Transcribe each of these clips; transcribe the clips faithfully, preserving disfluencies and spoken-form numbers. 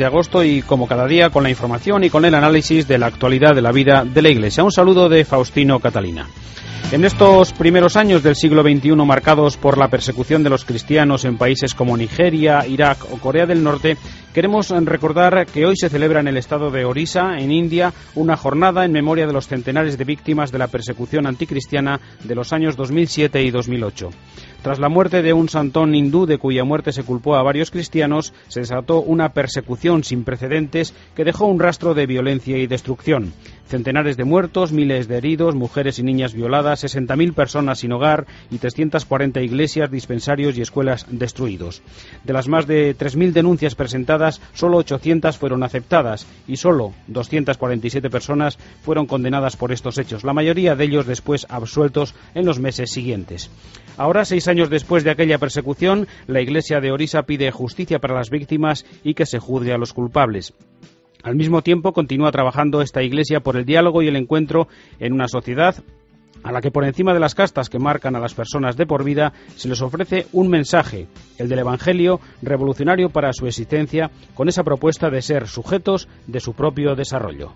de agosto y como cada día con la información y con el análisis de la actualidad de la vida de la Iglesia. Un saludo de Faustino Catalina. En estos primeros años del siglo veintiuno, marcados por la persecución de los cristianos en países como Nigeria, Irak o Corea del Norte, queremos recordar que hoy se celebra en el estado de Orissa, en India, una jornada en memoria de los centenares de víctimas de la persecución anticristiana de los años dos mil siete y dos mil ocho. Tras la muerte de un santón hindú de cuya muerte se culpó a varios cristianos, se desató una persecución sin precedentes que dejó un rastro de violencia y destrucción. Centenares de muertos, miles de heridos, mujeres y niñas violadas, sesenta mil personas sin hogar y trescientas cuarenta iglesias, dispensarios y escuelas destruidos. De las más de tres mil denuncias presentadas, solo ochocientas fueron aceptadas y solo doscientas cuarenta y siete personas fueron condenadas por estos hechos, la mayoría de ellos después absueltos en los meses siguientes. Ahora, seis años después de aquella persecución, la Iglesia de Orissa pide justicia para las víctimas y que se juzgue a los culpables. Al mismo tiempo, continúa trabajando esta Iglesia por el diálogo y el encuentro en una sociedad a la que, por encima de las castas que marcan a las personas de por vida, se les ofrece un mensaje, el del Evangelio, revolucionario para su existencia, con esa propuesta de ser sujetos de su propio desarrollo.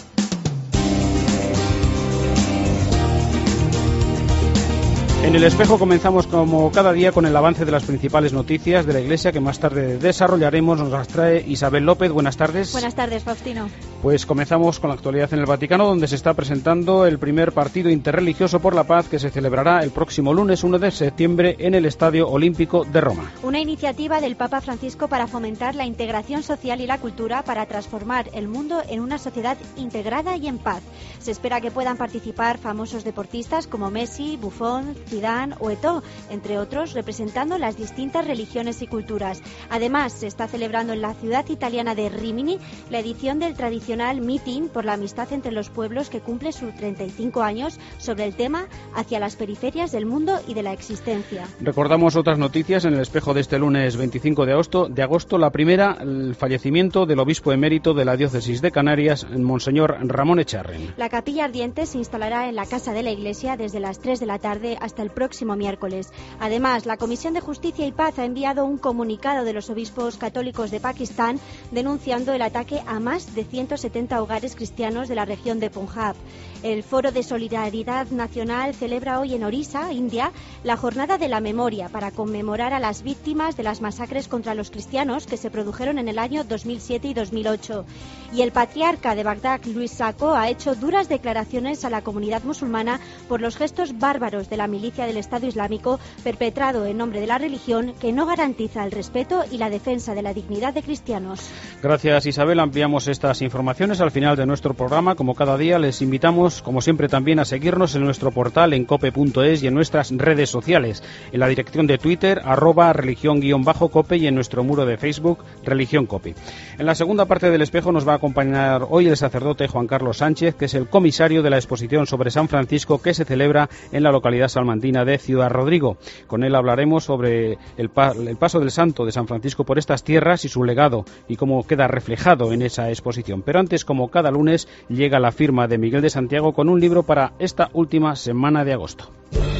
En El Espejo comenzamos como cada día con el avance de las principales noticias de la Iglesia que más tarde desarrollaremos. Nos las trae Isabel López. Buenas tardes. Buenas tardes, Faustino. Pues comenzamos con la actualidad en el Vaticano, donde se está presentando el primer partido interreligioso por la paz que se celebrará el próximo lunes uno de septiembre en el Estadio Olímpico de Roma. Una iniciativa del Papa Francisco para fomentar la integración social y la cultura para transformar el mundo en una sociedad integrada y en paz. Se espera que puedan participar famosos deportistas como Messi, Buffon, Zidane o Eto'o, entre otros, representando las distintas religiones y culturas. Además, se está celebrando en la ciudad italiana de Rímini la edición del tradicional Meeting por la amistad entre los pueblos que cumple sus treinta y cinco años sobre el tema hacia las periferias del mundo y de la existencia. Recordamos otras noticias en el Espejo de este lunes veinticinco de agosto. De agosto, la primera, el fallecimiento del obispo emérito de la diócesis de Canarias, Monseñor Ramón Echarren. La capilla ardiente se instalará en la casa de la iglesia desde las tres de la tarde hasta el próximo miércoles. Además, la Comisión de Justicia y Paz ha enviado un comunicado de los obispos católicos de Pakistán denunciando el ataque a más de ciento setenta hogares cristianos de la región de Punjab. El Foro de Solidaridad Nacional celebra hoy en Orissa, India, la Jornada de la Memoria para conmemorar a las víctimas de las masacres contra los cristianos que se produjeron en el año dos mil siete y dos mil ocho. Y el patriarca de Bagdad, Luis Sacco, ha hecho duras declaraciones a la comunidad musulmana por los gestos bárbaros de la milicia del Estado Islámico perpetrado en nombre de la religión que no garantiza el respeto y la defensa de la dignidad de cristianos. Gracias, Isabel. Ampliamos estas informaciones al final de nuestro programa. Como cada día, les invitamos, como siempre, también a seguirnos en nuestro portal en cope punto es y en nuestras redes sociales, en la dirección de Twitter, arroba religión-cope y en nuestro muro de Facebook, Religión Cope. En la segunda parte del Espejo nos va a acompañar hoy el sacerdote Juan Carlos Sánchez, que es el comisario de la exposición sobre San Francisco que se celebra en la localidad salmantina de Ciudad Rodrigo. Con él hablaremos sobre el, pa el paso del santo de San Francisco por estas tierras y su legado y cómo queda reflejado en esa exposición. Pero antes, como cada lunes, llega la firma de Miguel de Santiago con un libro para esta última semana de agosto.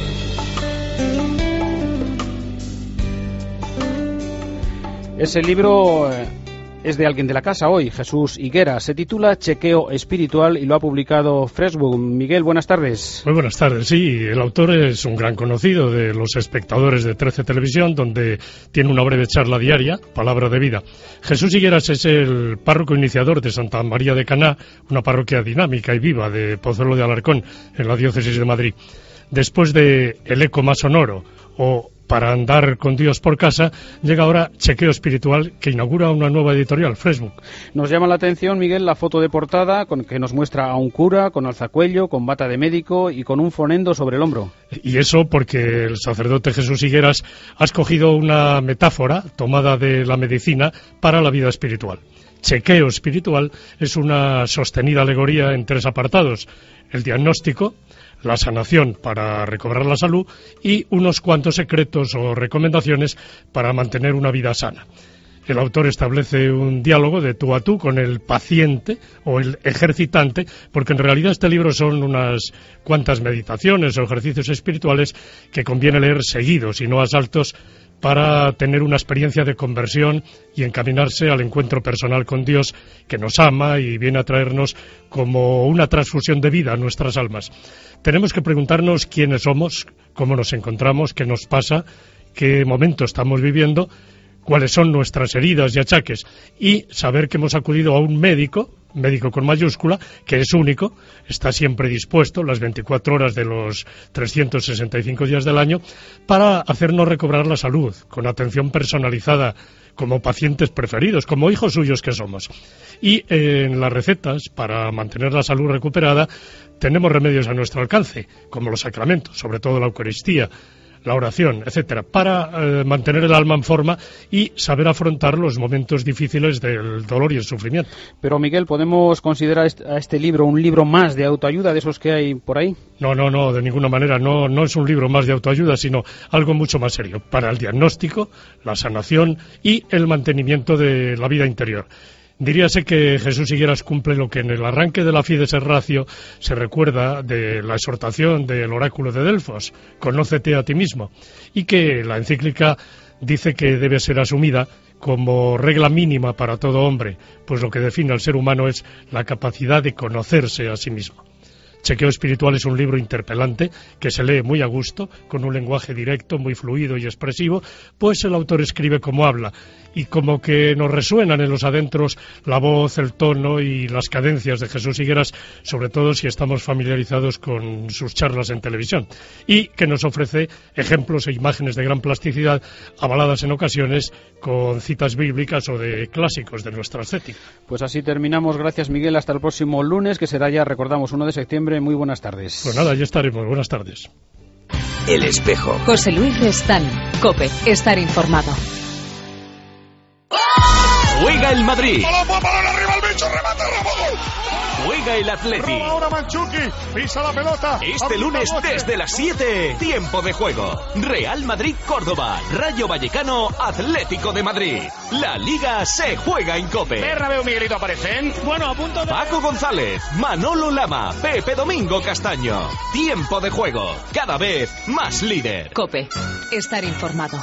Ese libro eh, es de alguien de la casa hoy, Jesús Higuera. Se titula Chequeo Espiritual y lo ha publicado Freshbook. Miguel, buenas tardes. Muy buenas tardes. Sí, el autor es un gran conocido de los espectadores de trece Televisión, donde tiene una breve charla diaria, Palabra de Vida. Jesús Higueras es el párroco iniciador de Santa María de Caná, una parroquia dinámica y viva de Pozuelo de Alarcón, en la diócesis de Madrid. Después de El eco más sonoro o Para andar con Dios por casa, llega ahora Chequeo Espiritual, que inaugura una nueva editorial, Freshbook. Nos llama la atención, Miguel, la foto de portada con que nos muestra a un cura con alzacuello, con bata de médico y con un fonendo sobre el hombro. Y eso porque el sacerdote Jesús Higueras ha escogido una metáfora tomada de la medicina para la vida espiritual. Chequeo espiritual es una sostenida alegoría en tres apartados: el diagnóstico, la sanación para recobrar la salud y unos cuantos secretos o recomendaciones para mantener una vida sana. El autor establece un diálogo de tú a tú con el paciente o el ejercitante, porque en realidad este libro son unas cuantas meditaciones o ejercicios espirituales que conviene leer seguidos y no a saltos, para tener una experiencia de conversión y encaminarse al encuentro personal con Dios, que nos ama y viene a traernos como una transfusión de vida a nuestras almas. Tenemos que preguntarnos quiénes somos, cómo nos encontramos, qué nos pasa, qué momento estamos viviendo, cuáles son nuestras heridas y achaques, y saber que hemos acudido a un médico, médico con mayúscula, que es único, está siempre dispuesto las veinticuatro horas de los trescientos sesenta y cinco días del año para hacernos recobrar la salud, con atención personalizada, como pacientes preferidos, como hijos suyos que somos. Y eh, en las recetas, para mantener la salud recuperada, tenemos remedios a nuestro alcance, como los sacramentos, sobre todo la Eucaristía, la oración, etcétera, para eh, mantener el alma en forma y saber afrontar los momentos difíciles del dolor y el sufrimiento. Pero, Miguel, ¿podemos considerar a este libro un libro más de autoayuda de esos que hay por ahí? No, no, no, de ninguna manera. No, no es un libro más de autoayuda, sino algo mucho más serio, para el diagnóstico, la sanación y el mantenimiento de la vida interior. Diríase que Jesús Higueras cumple lo que en el arranque de la Fides et Ratio se recuerda de la exhortación del oráculo de Delfos, conócete a ti mismo, y que la encíclica dice que debe ser asumida como regla mínima para todo hombre, pues lo que define al ser humano es la capacidad de conocerse a sí mismo. Chequeo Espiritual es un libro interpelante que se lee muy a gusto, con un lenguaje directo, muy fluido y expresivo, pues el autor escribe como habla, y como que nos resuenan en los adentros la voz, el tono y las cadencias de Jesús Higueras, sobre todo si estamos familiarizados con sus charlas en televisión, y que nos ofrece ejemplos e imágenes de gran plasticidad, avaladas en ocasiones con citas bíblicas o de clásicos de nuestra estética. Pues así terminamos. Gracias, Miguel. Hasta el próximo lunes, que será ya, recordamos, uno de septiembre. Muy buenas tardes. Pues nada, ya estaremos. Buenas tardes. El Espejo. José Luis Restán, COPE, estar informado. Juega el Madrid. Balón, balón arriba el bicho, remate, Ramón. Juega el Atleti. Roba ahora Mandzukic, pisa la pelota. Este lunes desde las siete, tiempo de juego. Real Madrid-Córdoba, Rayo Vallecano, Atlético de Madrid. La Liga se juega en COPE. Bernabéu, Miguelito aparecen. Bueno, a punto de... Paco González, Manolo Lama, Pepe Domingo Castaño. Tiempo de juego, cada vez más líder. COPE, estar informado.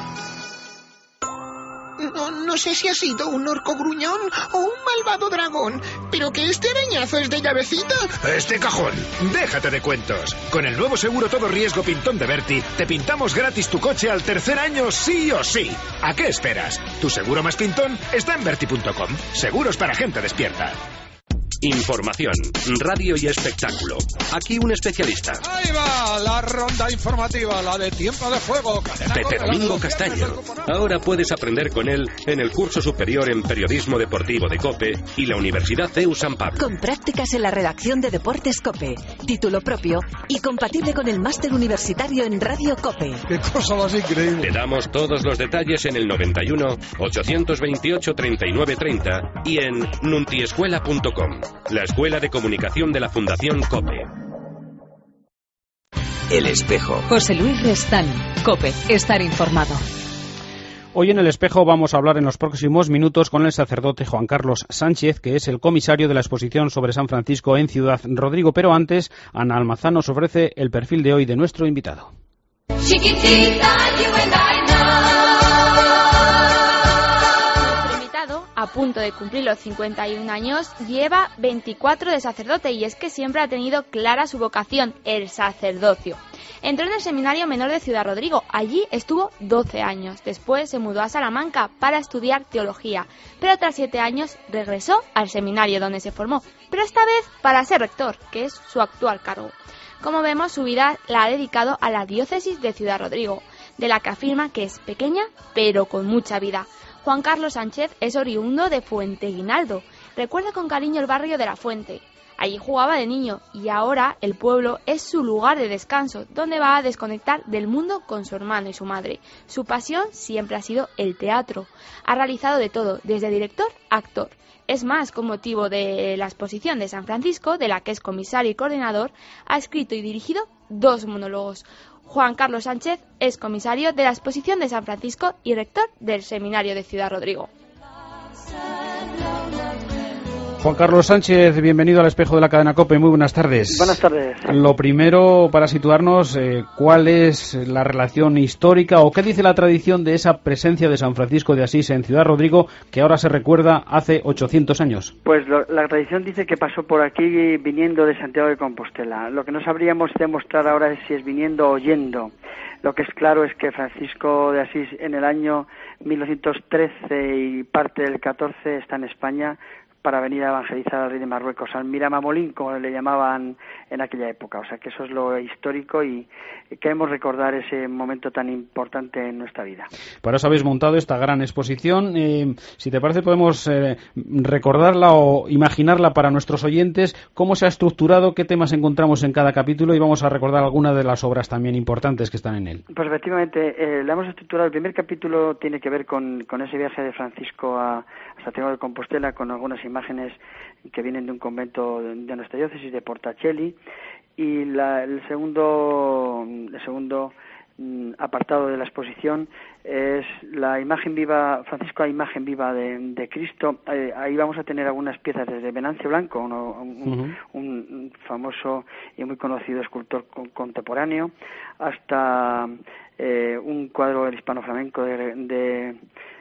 No, no sé si ha sido un orco gruñón o un malvado dragón, pero que este arañazo es de llavecita. Este cajón, déjate de cuentos. Con el nuevo seguro todo riesgo Pintón de Berti, te pintamos gratis tu coche al tercer año sí o sí. ¿A qué esperas? Tu seguro más pintón está en berti punto com. Seguros para gente despierta. Información, radio y espectáculo. Aquí un especialista. Ahí va la ronda informativa, la de tiempo de juego. Pepe Domingo Castaño. Ahora puedes aprender con él en el curso superior en periodismo deportivo de COPE y la Universidad C E U San Pablo. Con prácticas en la redacción de Deportes COPE, título propio y compatible con el máster universitario en Radio COPE. Qué cosa más increíble. Te damos todos los detalles en el noventa y uno, ochocientos veintiocho, treinta y nueve treinta y en nuntiescuela punto com. La Escuela de Comunicación de la Fundación COPE. El Espejo. José Luis Restán, COPE, estar informado. Hoy en El Espejo vamos a hablar en los próximos minutos con el sacerdote Juan Carlos Sánchez, que es el comisario de la exposición sobre San Francisco en Ciudad Rodrigo. Pero antes, Ana Almazán nos ofrece el perfil de hoy de nuestro invitado. Chiquitita, you and I know. A punto de cumplir los cincuenta y un años, lleva veinticuatro de sacerdote y es que siempre ha tenido clara su vocación, el sacerdocio. Entró en el Seminario Menor de Ciudad Rodrigo, allí estuvo doce años. Después se mudó a Salamanca para estudiar teología, pero tras siete años regresó al seminario donde se formó, pero esta vez para ser rector, que es su actual cargo. Como vemos, su vida la ha dedicado a la diócesis de Ciudad Rodrigo, de la que afirma que es pequeña pero con mucha vida. Juan Carlos Sánchez es oriundo de Fuenteguinaldo. Recuerda con cariño el barrio de La Fuente. Allí jugaba de niño y ahora el pueblo es su lugar de descanso, donde va a desconectar del mundo con su hermano y su madre. Su pasión siempre ha sido el teatro. Ha realizado de todo, desde director a actor. Es más, con motivo de la exposición de San Francisco, de la que es comisario y coordinador, ha escrito y dirigido dos monólogos. Juan Carlos Sánchez es comisario de la exposición de San Francisco y rector del Seminario de Ciudad Rodrigo. Juan Carlos Sánchez, bienvenido al Espejo de la Cadena COPE. Muy buenas tardes. Buenas tardes. Lo primero, para situarnos, eh, ¿cuál es la relación histórica o qué dice la tradición de esa presencia de San Francisco de Asís en Ciudad Rodrigo, que ahora se recuerda hace ochocientos años? Pues lo, la tradición dice que pasó por aquí viniendo de Santiago de Compostela. Lo que no sabríamos demostrar ahora es si es viniendo o yendo. Lo que es claro es que Francisco de Asís en el año mil novecientos trece y parte del catorce está en España para venir a evangelizar al rey de Marruecos, al Miramamolín, como le llamaban en aquella época. O sea que eso es lo histórico y queremos recordar ese momento tan importante en nuestra vida. Para eso habéis montado esta gran exposición. Eh, si te parece, podemos eh, recordarla o imaginarla para nuestros oyentes, cómo se ha estructurado, qué temas encontramos en cada capítulo, y vamos a recordar algunas de las obras también importantes que están en él. Pues efectivamente, eh, la hemos estructurado. El primer capítulo tiene que ver con, con ese viaje de Francisco a, a Santiago de Compostela, con algunas imágenes que vienen de un convento de, de nuestra diócesis de Portacelli, y la, el segundo el segundo mm, apartado de la exposición es la imagen viva, Francisco a imagen viva de, de Cristo. Eh, ahí vamos a tener algunas piezas desde Venancio Blanco, uno, un, uh-huh. un famoso y muy conocido escultor con, contemporáneo, hasta eh, un cuadro del hispano flamenco de, de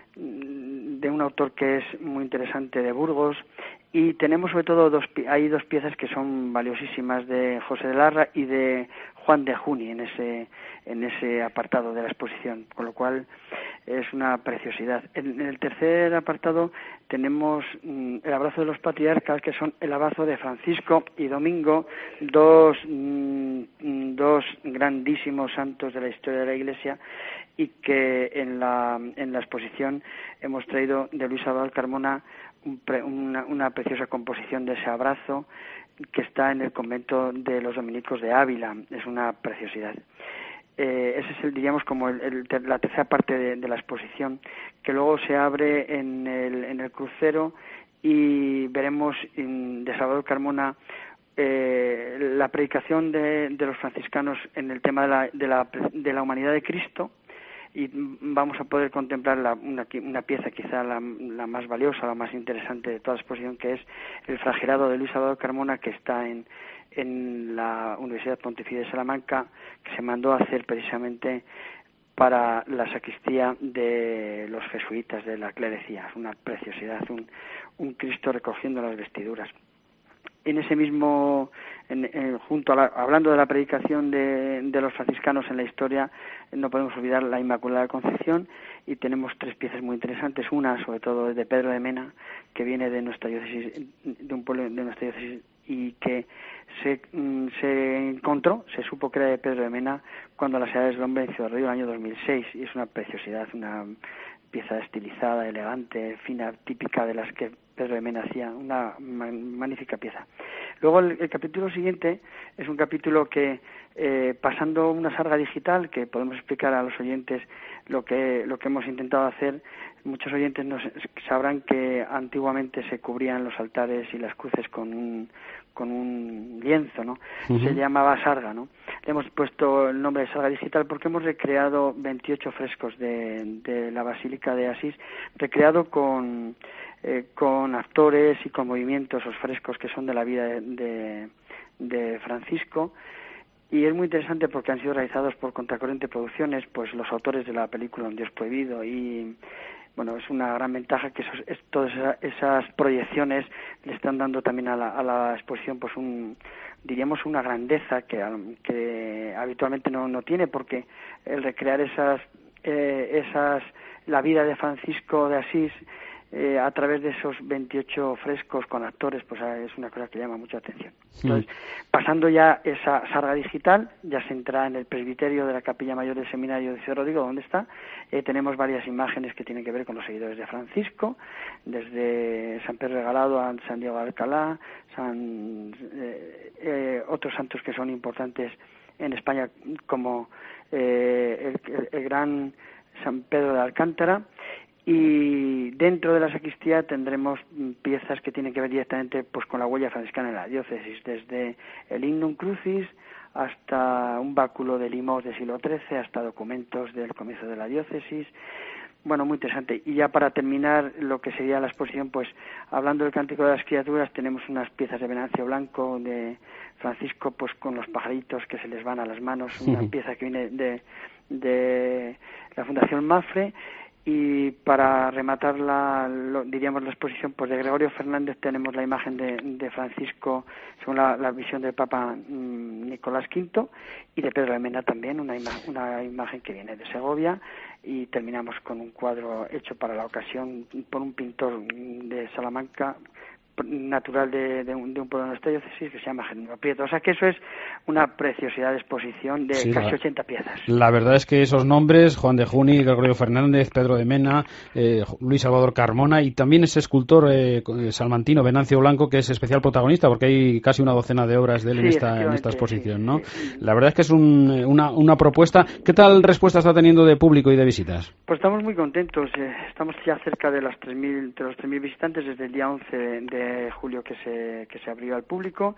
de un autor que es muy interesante de Burgos, y tenemos sobre todo dos hay dos piezas que son valiosísimas, de José de Larra y de Juan de Juni en ese en ese apartado de la exposición, con lo cual es una preciosidad. En el tercer apartado tenemos mm, el abrazo de los patriarcas, que son el abrazo de Francisco y Domingo, dos mm, dos grandísimos santos de la historia de la Iglesia, y que en la en la exposición hemos traído de Luis Abad Carmona un pre, una, una preciosa composición de ese abrazo, que está en el convento de los dominicos de Ávila. Es una preciosidad. Eh, ese es el, diríamos, como el, el, la tercera parte de, de la exposición, que luego se abre en el, en el crucero, y veremos en, de Salvador Carmona eh, la predicación de, de los franciscanos en el tema de la, de la, de la humanidad de Cristo, y vamos a poder contemplar la, una, una pieza quizá la, la más valiosa, la más interesante de toda la exposición, que es el flagelado de Luis Salvador Carmona, que está en, en la Universidad Pontificia de Salamanca, que se mandó a hacer precisamente para la sacristía de los jesuitas de la clerecía. Es una preciosidad, un, un Cristo recogiendo las vestiduras. En ese mismo, en, en, junto a la, hablando de la predicación de, de los franciscanos en la historia, no podemos olvidar la Inmaculada Concepción, y tenemos tres piezas muy interesantes. Una, sobre todo, es de Pedro de Mena, que viene de nuestra diócesis, de un pueblo de nuestra diócesis, y que se, se encontró, se supo que era de Pedro de Mena cuando las edades del hombre en Ciudad Rodrigo en el año dos mil seis, y es una preciosidad, una pieza estilizada, elegante, fina, típica de las que Pedro de Mena hacía, una magnífica pieza. Luego el, el capítulo siguiente es un capítulo que, eh, pasando una sarga digital, que podemos explicar a los oyentes lo que lo que hemos intentado hacer. Muchos oyentes nos sabrán que antiguamente se cubrían los altares y las cruces con un con un lienzo, ¿no? Uh-huh. Se llamaba sarga, ¿no? Le hemos puesto el nombre de sarga digital porque hemos recreado veintiocho frescos de, de la Basílica de Asís, recreado con eh, con actores y con movimientos, esos frescos que son de la vida de, de, de Francisco. Y es muy interesante porque han sido realizados por Contracorriente Producciones, pues los autores de la película Un Dios Prohibido, y bueno, es una gran ventaja que esos, es, todas esas, esas proyecciones le están dando también a la, a la exposición, pues un, diríamos, una grandeza que, que habitualmente no, no tiene, porque el recrear esas, eh, esas, la vida de Francisco de Asís, Eh, a través de esos veintiocho frescos con actores, pues es una cosa que llama mucha atención. Entonces, mm. pasando ya esa sarga digital, ya se entra en el presbiterio de la Capilla Mayor del Seminario de Ciudad Rodrigo, donde está, eh, tenemos varias imágenes que tienen que ver con los seguidores de Francisco, desde San Pedro Regalado a San Diego de Alcalá, San, eh, eh, otros santos que son importantes en España, como eh, el, el, el gran San Pedro de Alcántara. Y dentro de la sacristía tendremos piezas que tienen que ver directamente pues con la huella franciscana en la diócesis, desde el Ignum Crucis hasta un báculo de limos del siglo trece, hasta documentos del comienzo de la diócesis, bueno, muy interesante. Y ya para terminar lo que sería la exposición, pues hablando del Cántico de las Criaturas, tenemos unas piezas de Venancio Blanco de Francisco, pues con los pajaritos que se les van a las manos, una uh-huh. pieza que viene de, de la Fundación Mafre. Y para rematar la, lo, diríamos la exposición, pues de Gregorio Fernández tenemos la imagen de, de Francisco según la, la visión del Papa mmm, Nicolás quinto, y de Pedro de Mena también, una, ima, una imagen que viene de Segovia, y terminamos con un cuadro hecho para la ocasión por un pintor de Salamanca, natural de, de, un, de un pueblo de nuestra diócesis, que se llama Jerónimo Prieto. O sea que eso es una preciosidad de exposición de sí, casi la, ochenta piezas. La verdad es que esos nombres, Juan de Juni, Gregorio Fernández, Pedro de Mena, eh, Luis Salvador Carmona, y también ese escultor eh, salmantino, Venancio Blanco, que es especial protagonista, porque hay casi una docena de obras de él sí, en, esta, en esta exposición, sí, ¿no? Sí, sí. La verdad es que es un, una, una propuesta. ¿Qué tal respuesta está teniendo de público y de visitas? Pues estamos muy contentos. Eh, estamos ya cerca de, las tres mil, de los tres mil visitantes desde el día once de de julio que se que se abrió al público,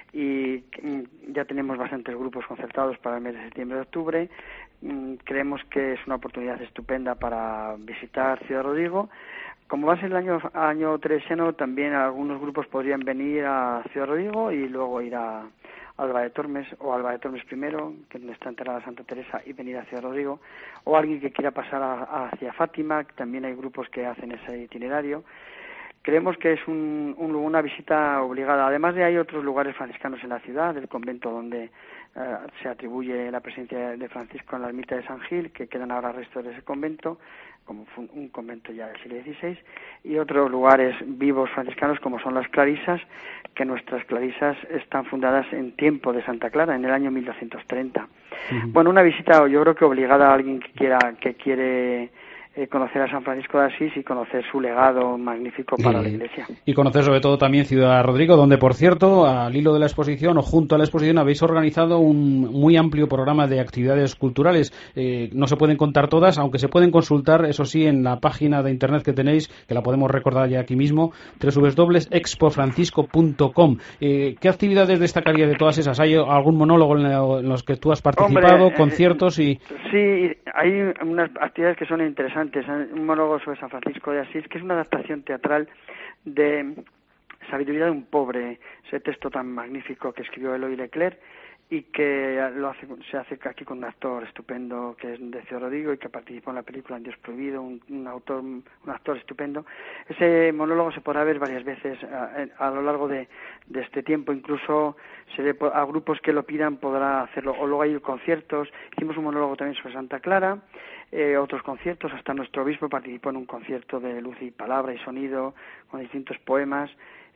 y ya tenemos bastantes grupos concertados para el mes de septiembre y octubre. Creemos que es una oportunidad estupenda para visitar Ciudad Rodrigo. Como va a ser el año año teresiano, también algunos grupos podrían venir a Ciudad Rodrigo y luego ir a Alba de Tormes, o Alba de Tormes primero, que es donde está enterrada Santa Teresa, y venir a Ciudad Rodrigo, o alguien que quiera pasar a, a hacia Fátima. También hay grupos que hacen ese itinerario. Creemos que es un, un, una visita obligada. Además de hay otros lugares franciscanos en la ciudad, el convento donde uh, se atribuye la presencia de Francisco en la ermita de San Gil, que quedan ahora restos de ese convento, como un convento ya del siglo dieciséis, y otros lugares vivos franciscanos como son las Clarisas, que nuestras Clarisas están fundadas en tiempo de Santa Clara, en el año mil doscientos treinta. Uh-huh. Bueno, una visita yo creo que obligada a alguien que quiera que quiere Eh, conocer a San Francisco de Asís y conocer su legado magnífico para y, la Iglesia. Y conocer sobre todo también Ciudad Rodrigo, donde, por cierto, al hilo de la exposición o junto a la exposición habéis organizado un muy amplio programa de actividades culturales. Eh, no se pueden contar todas, aunque se pueden consultar, eso sí, en la página de internet que tenéis, que la podemos recordar ya aquí mismo, doble u doble u doble u punto expo francisco punto com. Eh, ¿Qué actividades destacaría de todas esas? ¿Hay algún monólogo en los que tú has participado, Hombre, conciertos y...? Sí, hay unas actividades que son interesantes. Un monólogo sobre San Francisco de Asís, que es una adaptación teatral de Sabiduría de un pobre, ese texto tan magnífico que escribió Eloy Leclerc, y que lo hace, se hace aquí con un actor estupendo que es de Ciudad Rodrigo y que participó en la película En Dios Prohibido, un, un autor, un actor estupendo. Ese monólogo se podrá ver varias veces a, a lo largo de, de este tiempo, incluso se le, a grupos que lo pidan podrá hacerlo, o luego hay conciertos. Hicimos un monólogo también sobre Santa Clara, eh, otros conciertos, hasta nuestro obispo participó en un concierto de luz y palabra y sonido con distintos poemas,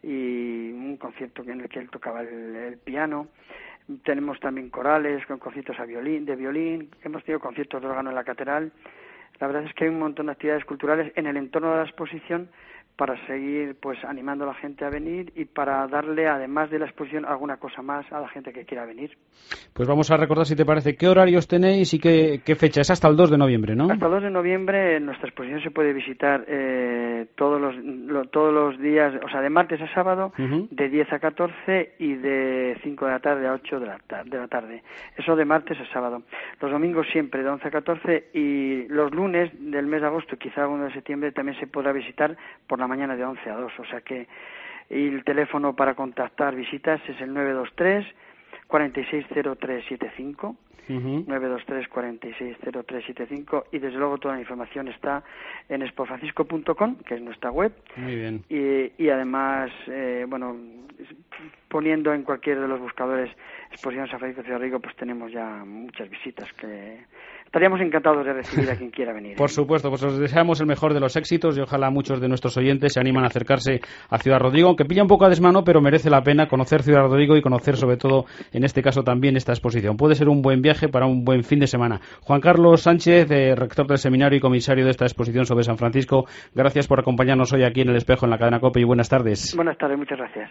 y un concierto en el que él tocaba el, el piano. Tenemos también corales con conciertos a violín, de violín, hemos tenido conciertos de órgano en la catedral. La verdad es que hay un montón de actividades culturales en el entorno de la exposición para seguir pues animando a la gente a venir y para darle, además de la exposición, alguna cosa más a la gente que quiera venir. Pues vamos a recordar, si te parece, qué horarios tenéis y qué, qué fecha. Es hasta el dos de noviembre, ¿no? Hasta el dos de noviembre nuestra exposición se puede visitar eh, todos los lo, todos los días, o sea, de martes a sábado, uh-huh. de diez a catorce y de cinco de la tarde a ocho de la, de la tarde. Eso de martes a sábado. Los domingos siempre de once a catorce, y los lunes del mes de agosto, quizá uno de septiembre, también se podrá visitar por la mañana de once a dos, o sea que y el teléfono para contactar visitas es el nueve dos tres, cuarenta y seis cero tres siete cinco, uh-huh. nueve dos tres, cuarenta y seis cero tres siete cinco, y desde luego toda la información está en expo francisco punto com, que es nuestra web. Muy bien. Y, y además, eh, bueno, poniendo en cualquiera de los buscadores Exposición San Francisco de Ciudad Rodrigo, pues tenemos ya muchas visitas que estaríamos encantados de recibir a quien quiera venir. Por supuesto, pues os deseamos el mejor de los éxitos y ojalá muchos de nuestros oyentes se animan a acercarse a Ciudad Rodrigo, aunque pilla un poco a desmano, pero merece la pena conocer Ciudad Rodrigo y conocer sobre todo, en este caso también, esta exposición. Puede ser un buen viaje para un buen fin de semana. Juan Carlos Sánchez, eh, rector del seminario y comisario de esta exposición sobre San Francisco, gracias por acompañarnos hoy aquí en El Espejo, en la cadena COPE, y buenas tardes. Buenas tardes, muchas gracias.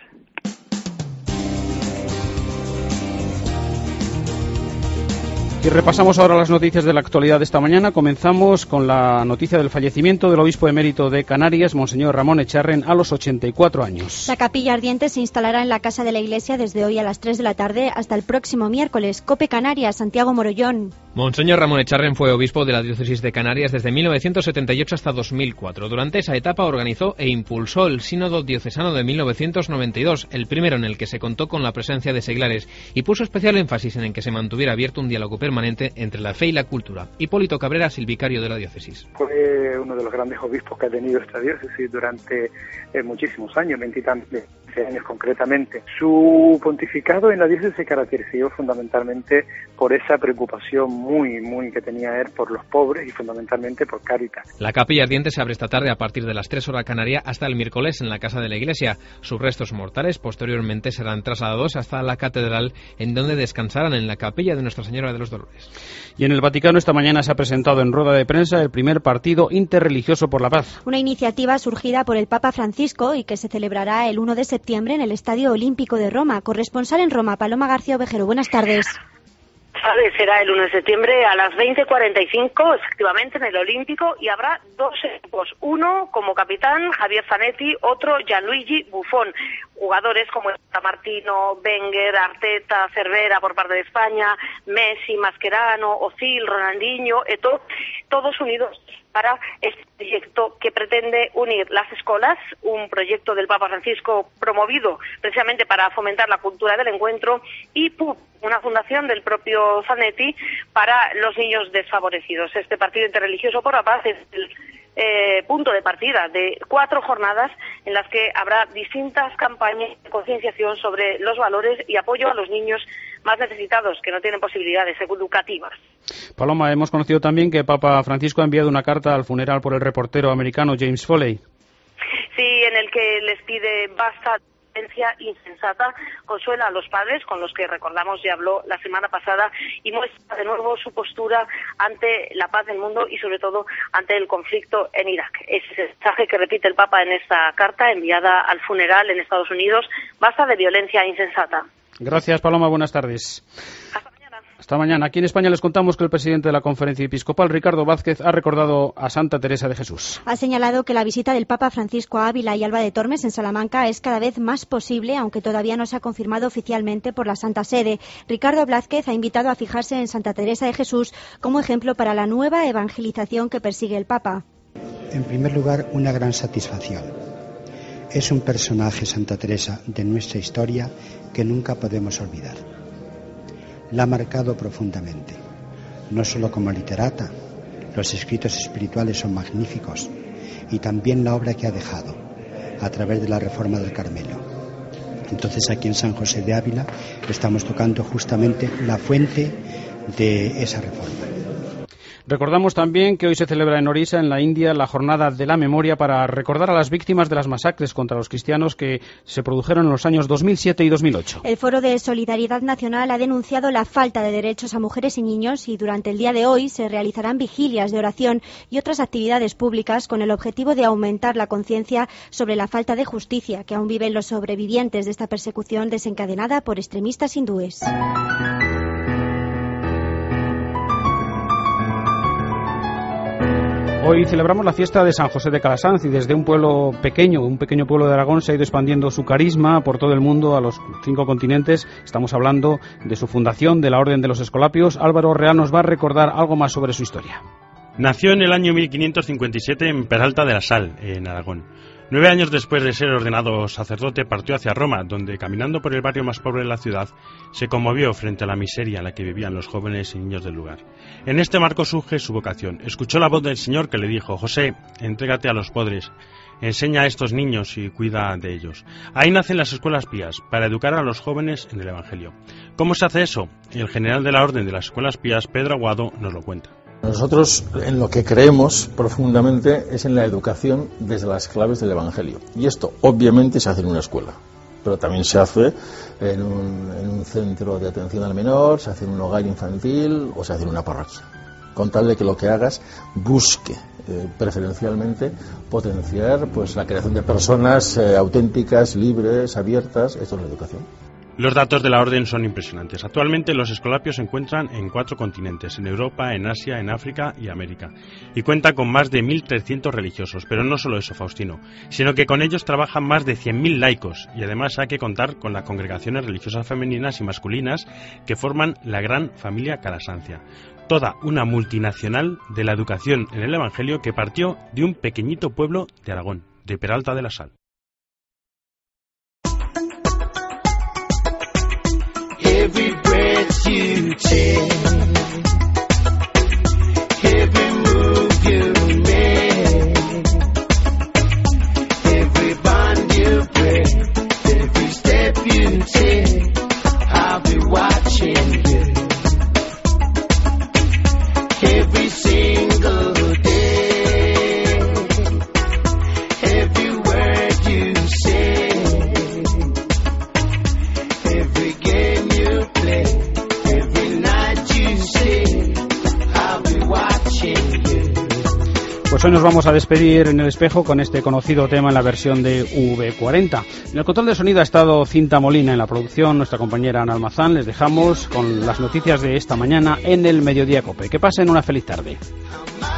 Y repasamos ahora las noticias de la actualidad de esta mañana. Comenzamos con la noticia del fallecimiento del obispo emérito de Canarias, Monseñor Ramón Echarren, a los ochenta y cuatro años. La capilla ardiente se instalará en la casa de la iglesia desde hoy a las tres de la tarde hasta el próximo miércoles. COPE Canarias, Santiago Morollón. Monseñor Ramón Echarren fue obispo de la diócesis de Canarias desde mil novecientos setenta y ocho hasta dos mil cuatro. Durante esa etapa organizó e impulsó el Sínodo Diocesano de mil novecientos noventa y dos, el primero en el que se contó con la presencia de seglares, y puso especial énfasis en el que se mantuviera abierto un diálogo permanente entre la fe y la cultura. Hipólito Cabreras, el vicario de la diócesis. Fue uno de los grandes obispos que ha tenido esta diócesis durante eh, muchísimos años, veintitantos años concretamente. Su pontificado en la diócesis se caracterizó fundamentalmente por esa preocupación muy, muy que tenía él por los pobres y fundamentalmente por Cáritas. La capilla ardiente se abre esta tarde a partir de las tres horas canaria hasta el miércoles en la casa de la iglesia. Sus restos mortales posteriormente serán trasladados hasta la catedral, en donde descansarán en la capilla de Nuestra Señora de los Dolores. Y en el Vaticano esta mañana se ha presentado en rueda de prensa el primer partido interreligioso por la paz. Una iniciativa surgida por el Papa Francisco y que se celebrará el uno de septiembre en el Estadio Olímpico de Roma. Corresponsal en Roma, Paloma García Ovejero. Buenas tardes. Será el uno de septiembre a las veinte cuarenta y cinco, efectivamente, en el Olímpico, y habrá dos equipos. Uno como capitán, Javier Zanetti, otro Gianluigi Buffon. Jugadores como Martino, Wenger, Arteta, Cervera por parte de España, Messi, Mascherano, Ozil, Ronaldinho, Eto'o, todos unidos para este proyecto que pretende unir las escuelas, un proyecto del Papa Francisco promovido precisamente para fomentar la cultura del encuentro, y P U B, una fundación del propio Zanetti para los niños desfavorecidos. Este partido interreligioso por la paz es el eh, punto de partida de cuatro jornadas en las que habrá distintas campañas de concienciación sobre los valores y apoyo a los niños más necesitados que no tienen posibilidades educativas. Paloma, hemos conocido también que Papa Francisco ha enviado una carta al funeral por el reportero americano James Foley. Sí, en el que les pide basta de violencia insensata, consuela a los padres, con los que recordamos ya habló la semana pasada, y muestra de nuevo su postura ante la paz del mundo y sobre todo ante el conflicto en Irak. Ese es el mensaje que repite el Papa en esta carta enviada al funeral en Estados Unidos: basta de violencia insensata. Gracias, Paloma. Buenas tardes. Hasta mañana. Hasta mañana. Aquí en España les contamos que el presidente de la Conferencia Episcopal, Ricardo Vázquez, ha recordado a Santa Teresa de Jesús. Ha señalado que la visita del Papa Francisco a Ávila y Alba de Tormes, en Salamanca, es cada vez más posible, aunque todavía no se ha confirmado oficialmente por la Santa Sede. Ricardo Vázquez ha invitado a fijarse en Santa Teresa de Jesús como ejemplo para la nueva evangelización que persigue el Papa. En primer lugar, una gran satisfacción. Es un personaje, Santa Teresa, de nuestra historia que nunca podemos olvidar. La ha marcado profundamente, no solo como literata, los escritos espirituales son magníficos, y también la obra que ha dejado a través de la Reforma del Carmelo. Entonces, aquí en San José de Ávila estamos tocando justamente la fuente de esa reforma. Recordamos también que hoy se celebra en Orissa, en la India, la Jornada de la Memoria para recordar a las víctimas de las masacres contra los cristianos que se produjeron en los años dos mil siete y dos mil ocho. El Foro de Solidaridad Nacional ha denunciado la falta de derechos a mujeres y niños, y durante el día de hoy se realizarán vigilias de oración y otras actividades públicas con el objetivo de aumentar la conciencia sobre la falta de justicia que aún viven los sobrevivientes de esta persecución desencadenada por extremistas hindúes. Hoy celebramos la fiesta de San José de Calasanz, y desde un pueblo pequeño, un pequeño pueblo de Aragón, se ha ido expandiendo su carisma por todo el mundo, a los cinco continentes. Estamos hablando de su fundación, de la Orden de los Escolapios. Álvaro Real nos va a recordar algo más sobre su historia. Nació en el año mil quinientos cincuenta y siete en Peralta de la Sal, en Aragón. Nueve años después de ser ordenado sacerdote, partió hacia Roma, donde, caminando por el barrio más pobre de la ciudad, se conmovió frente a la miseria en la que vivían los jóvenes y niños del lugar. En este marco surge su vocación. Escuchó la voz del Señor que le dijo: José, entrégate a los pobres, enseña a estos niños y cuida de ellos. Ahí nacen las escuelas pías, para educar a los jóvenes en el Evangelio. ¿Cómo se hace eso? El general de la Orden de las Escuelas Pías, Pedro Aguado, nos lo cuenta. Nosotros en lo que creemos profundamente es en la educación desde las claves del Evangelio. Y esto obviamente se hace en una escuela, pero también se hace en un, en un centro de atención al menor, se hace en un hogar infantil o se hace en una parroquia. Con tal de que lo que hagas busque eh, preferencialmente potenciar pues la creación de personas eh, auténticas, libres, abiertas. Esto es la educación. Los datos de la Orden son impresionantes. Actualmente los escolapios se encuentran en cuatro continentes, en Europa, en Asia, en África y América, y cuenta con más de mil trescientos religiosos. Pero no solo eso, Faustino, sino que con ellos trabajan más de cien mil laicos, y además hay que contar con las congregaciones religiosas femeninas y masculinas que forman la gran familia calasancia. toda una multinacional de la educación en el Evangelio que partió de un pequeñito pueblo de Aragón, de Peralta de la Sal. Every breath you take, every move you make, every bond you break, every step you take, I'll be watching you. Every single day, every word you say, every game you play, every night you sing, I'll be watching you. Pues hoy nos vamos a despedir en el espejo con este conocido tema en la versión de V cuarenta. En el control de sonido ha estado Cinta Molina, en la producción nuestra compañera Ana Almazán. Les dejamos con las noticias de esta mañana en el Mediodía Cope. Que pasen una feliz tarde.